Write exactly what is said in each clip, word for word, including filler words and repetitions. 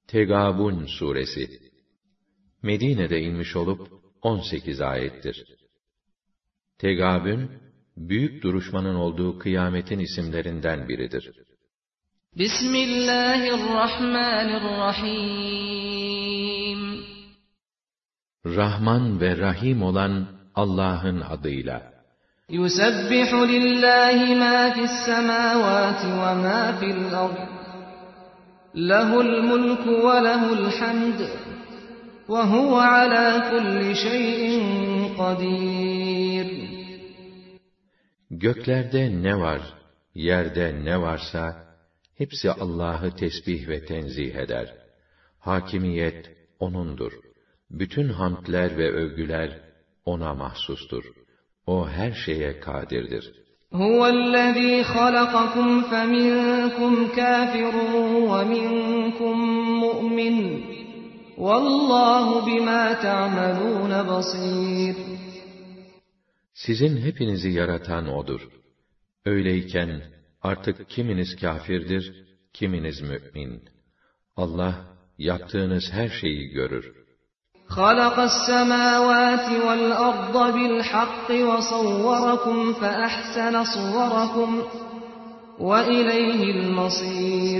Tegâbun suresi Medine'de inmiş olup on sekiz ayettir. Tegâbun, büyük duruşmanın olduğu kıyametin isimlerinden biridir. Bismillahirrahmanirrahim. Rahman ve Rahim olan Allah'ın adıyla. Yusebbihu lillahi ma fis semâvâti ve ma fil ard. Lehul mulku ve lehul hamd. Ve huve alâ kulli şeyin kadir. Göklerde ne var, yerde ne varsa, hepsi Allah'ı tesbih ve tenzih eder. Hakimiyet O'nundur. Bütün hamdler ve övgüler O'na mahsustur. O her şeye kadirdir. Huvellezî halakakum feminkum kâfirun ve minkum mu'min. Vallahu bimâ ta'melûne basîr. Sizin hepinizi yaratan O'dur. Öyleyken artık kiminiz kâfirdir, kiminiz mü'min. Allah yaptığınız her şeyi görür. خَلَقَ السَّمَاوَاتِ وَالْأَرْضَ بِالْحَقِّ وَصَوَّرَكُمْ فَأَحْسَنَ صُوَرَكُمْ وَإِلَيْهِ الْمَصِيرُ.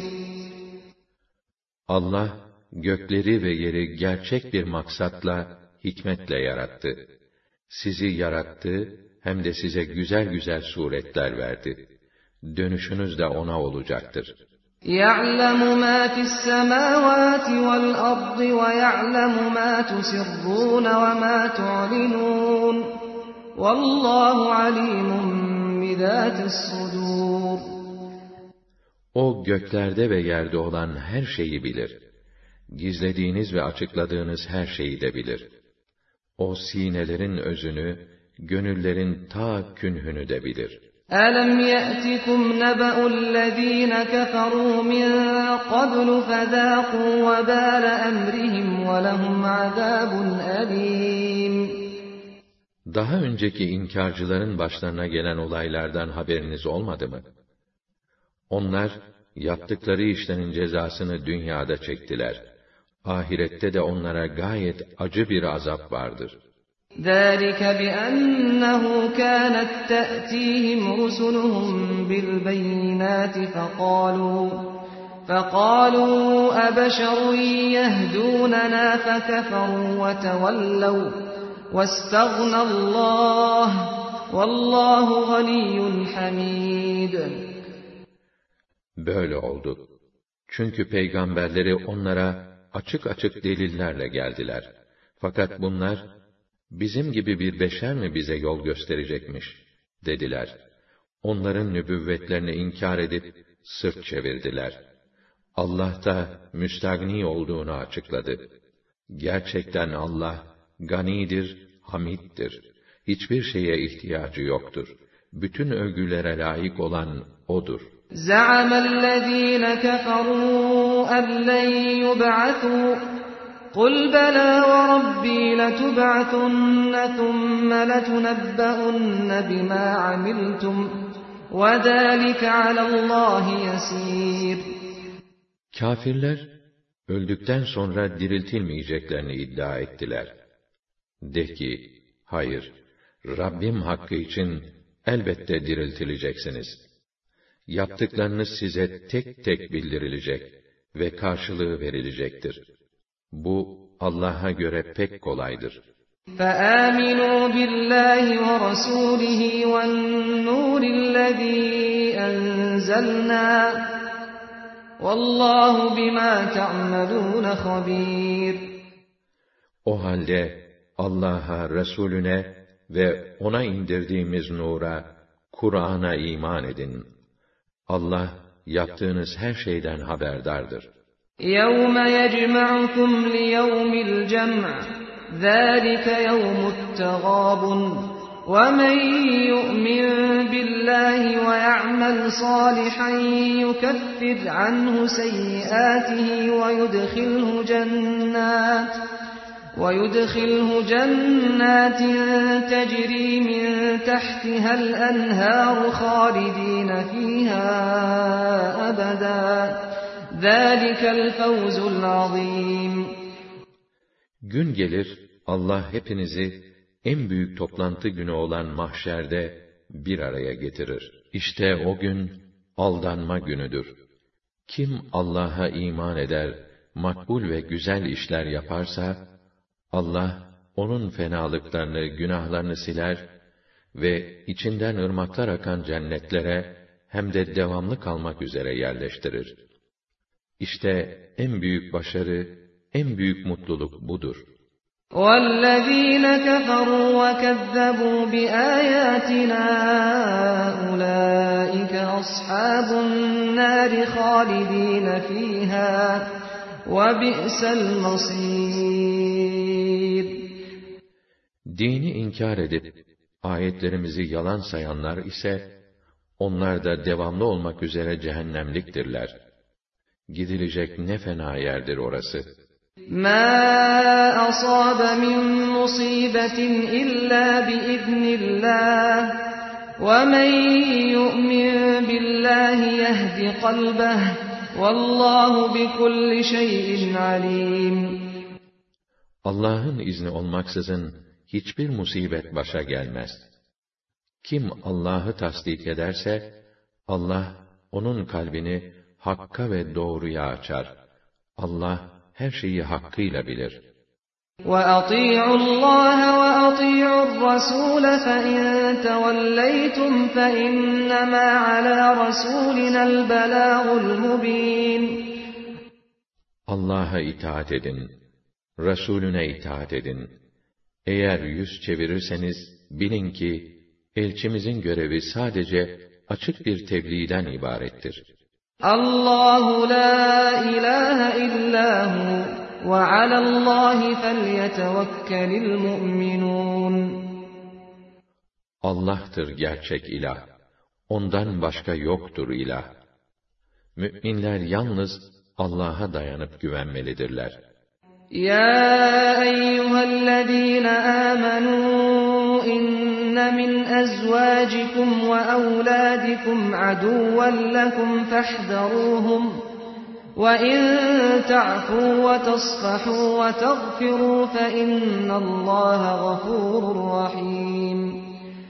Allah gökleri ve yeri gerçek bir maksatla, hikmetle yarattı. Sizi yarattı, hem de size güzel güzel suretler verdi. Dönüşünüz de O'na olacaktır. يَعْلَمُ مَا فِي السَّمَاوَاتِ وَالْأَرْضِ وَيَعْلَمُ مَا تُسِرُّونَ وَمَا تُعْلِنُونَ وَاللّٰهُ عَلِيمٌ بِذَاتِ الصُّدُورِ. O göklerde ve yerde olan her şeyi bilir. Gizlediğiniz ve açıkladığınız her şeyi de bilir. O sinelerin özünü, gönüllerin ta künhünü de bilir. أَلَمْ يَأْتِكُمْ نَبَأُ الَّذ۪ينَ كَفَرُوا مِنْ قَبْلُ فَذَاقُوا وَبَالَ أَمْرِهِمْ وَلَهُمْ عَذَابٌ أَلِيمٌ. Daha önceki inkarcıların başlarına gelen olaylardan haberiniz olmadı mı? Onlar, yaptıkları işlerin cezasını dünyada çektiler. Ahirette de onlara gayet acı bir azap vardır. ذَٰلِكَ بِأَنَّهُ كَانَتْ تَأْتِيهِمْ رُسُلُهُم بِالْبَيِّنَاتِ فَقَالُوا فَقَالُوا أَبَشَرٌ يَهْدُونَنَا فَكَفَرُوا وَتَوَلَّوْا وَاسْتَغْنَى اللّٰهُ وَاللّٰهُ غَنِيٌّ حَمِيدٌ. Böyle oldu. Çünkü peygamberleri onlara açık açık delillerle geldiler. Fakat bunlar, bizim gibi bir beşer mi bize yol gösterecekmiş, dediler. Onların nübüvvetlerini inkar edip, sırt çevirdiler. Allah da müstagni olduğunu açıkladı. Gerçekten Allah, ganidir, hamiddir. Hiçbir şeye ihtiyacı yoktur. Bütün övgülere layık olan O'dur. زَعَمَ الَّذ۪ينَ كَفَرُوا أَنْ لَنْ يُبْعَثُوا قُلْ بَلَى وَرَبِّي لَتُبْعَثُنَّ ثُمَّ لَتُنَبَّؤُنَّ بِمَا عَمِلْتُمْ وَذَٰلِكَ عَلَى اللّٰهِ يَس۪يرٌ. Kâfirler, öldükten sonra diriltilmeyeceklerini iddia ettiler. De ki, hayır, Rabbim hakkı için elbette diriltileceksiniz. Yaptıklarınız size tek tek bildirilecek ve karşılığı verilecektir. Bu, Allah'a göre pek kolaydır. فَآمِنُوا بِاللّٰهِ وَرَسُولِهِ وَالنُّورِ الَّذ۪ي أَنْزَلْنَا وَاللّٰهُ بِمَا تَعْمَلُونَ خَب۪يرٌ. O halde Allah'a, Resulüne ve O'na indirdiğimiz nura, Kur'an'a iman edin. Allah, yaptığınız her şeyden haberdardır. يَوْمَ يَجْمَعُكُمْ لِيَوْمِ الْجَمْعِ ذَٰلِكَ يَوْمُ التَّغَابُنِ وَمَنْ يُؤْمِنْ بِاللّٰهِ وَيَعْمَلْ صَالِحًا يُكَفِّرْ عَنْهُ سَيِّئَاتِهِ وَيُدْخِلْهُ جَنَّاتٍ وَيُدْخِلْهُ جَنَّاتٍ تَجْرِي مِنْ تَحْتِهَا الْأَنْهَارُ خَالِدِينَ فِيهَا أَبَدًا ذَٰلِكَ الْفَوْزُ الْعَظِيمُ. Gün gelir, Allah hepinizi en büyük toplantı günü olan mahşerde bir araya getirir. İşte o gün aldanma günüdür. Kim Allah'a iman eder, makbul ve güzel işler yaparsa, Allah onun fenalıklarını, günahlarını siler ve içinden ırmaklar akan cennetlere hem de devamlı kalmak üzere yerleştirir. İşte en büyük başarı, en büyük mutluluk budur. وَالَّذ۪ينَ كَفَرُوا وَكَذَّبُوا بِآيَاتِنَا أُولَٰئِكَ أَصْحَابُ النَّارِ خَالِد۪ينَ ف۪يهَا وَبِئْسَ الْمَص۪يرُ. Dini inkar edip, ayetlerimizi yalan sayanlar ise, onlar da devamlı olmak üzere cehennemliktirler. Gidilecek ne fena yerdir orası. مَا أَصَابَ مِن مُّصِيبَةٍ إِلَّا بِإِذْنِ اللّٰهِ وَمَن يُؤْمِن بِاللّٰهِ يَهْدِ قَلْبَهُ وَاللّٰهُ بِكُلِّ شَيْءٍ عَلِيمٌ. Allah'ın izni olmaksızın hiçbir musibet başa gelmez. Kim Allah'ı tasdik ederse, Allah onun kalbini hakka ve doğruya açar. Allah her şeyi hakkıyla bilir. وَأَطِيعُوا اللّٰهَ وَأَطِيعُوا الرَّسُولَ فَإِن تَوَلَّيْتُمْ فَإِنَّمَا عَلَى رَسُولِنَا الْبَلَاغُ الْمُبِينُ. Allah'a itaat edin, Resulüne itaat edin. Eğer yüz çevirirseniz, bilin ki, elçimizin görevi sadece açık bir tebliğden ibarettir. Allahu la ilahe illahu ve alallahi felyetevekkelil mu'minun. Allah'tır gerçek ilah. Ondan başka yoktur ilah. Müminler yalnız Allah'a dayanıp güvenmelidirler. Ya eyyühellezîne âmenû inne min ezvâcikum ve evlâdikum aduvven lekum fahzarûhum ve in ta'fû ve tasfahû ve tagfirû fe innallâhe gafûrur rahîm.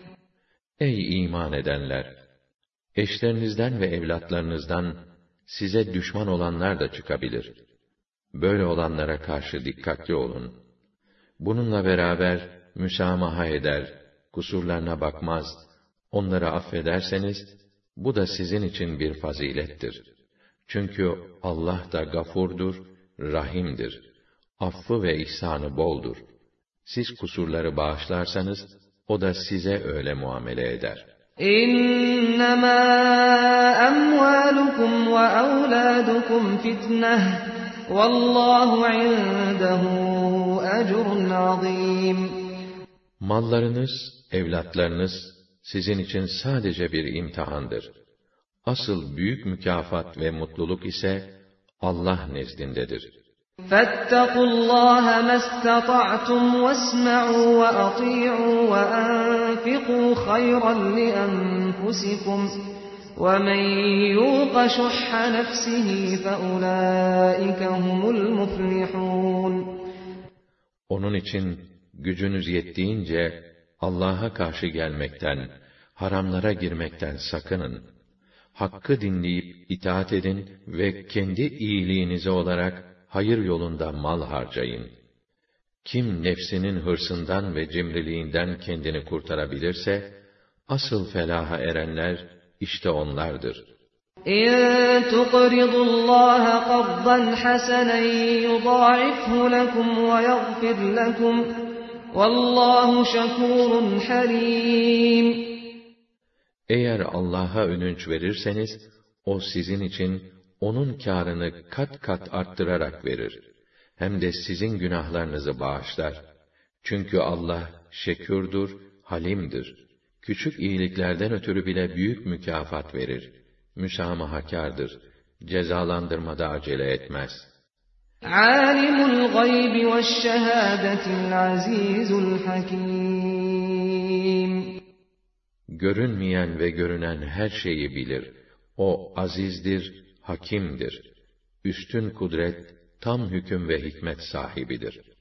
Ey iman edenler! Eşlerinizden ve evlatlarınızdan size düşman olanlar da çıkabilir. Böyle olanlara karşı dikkatli olun. Bununla beraber müsamaha eder, kusurlarına bakmaz, onları affederseniz, bu da sizin için bir fazilettir. Çünkü Allah da gafurdur, rahimdir. Affı ve ihsanı boldur. Siz kusurları bağışlarsanız, o da size öyle muamele eder. İnnemâ emvâlukum ve evlâdukum fitneh, vallâhu indehu ecrun azîm. Mallarınız, evlatlarınız sizin için sadece bir imtihandır. Asıl büyük mükafat ve mutluluk ise Allah nezdindedir. فَاتَّقُوا اللّٰهَ مَا اسْتَطَعْتُمْ وَاسْمَعُوا وَأَطِيعُوا وَأَنفِقُوا خَيْرًا لِأَنفُسِكُمْ وَمَنْ يُوقَ شُحَّ نَفْسِهِ فَأُولَٰئِكَ هُمُ الْمُفْلِحُونَ. Onun için gücünüz yettiğince Allah'a karşı gelmekten, haramlara girmekten sakının. Hakkı dinleyip itaat edin ve kendi iyiliğinize olarak hayır yolunda mal harcayın. Kim nefsinin hırsından ve cimriliğinden kendini kurtarabilirse, asıl felaha erenler işte onlardır. İn tuqridullaha qardan hasanan yudâ'ifhu lekum ve yaghfir lekum vallahu şekûrun halîm. Eğer Allah'a ödünç verirseniz, o sizin için onun kârını kat kat arttırarak verir. Hem de sizin günahlarınızı bağışlar. Çünkü Allah şekûrdur, halimdir. Küçük iyiliklerden ötürü bile büyük mükafat verir. Müsamahakârdır. Cezalandırmada acele etmez. Âlimul gaybi veşşehâdetil azîzul hakîm. Görünmeyen ve görünen her şeyi bilir. O azizdir, hakimdir. üstün kudret, tam hüküm ve hikmet sahibidir.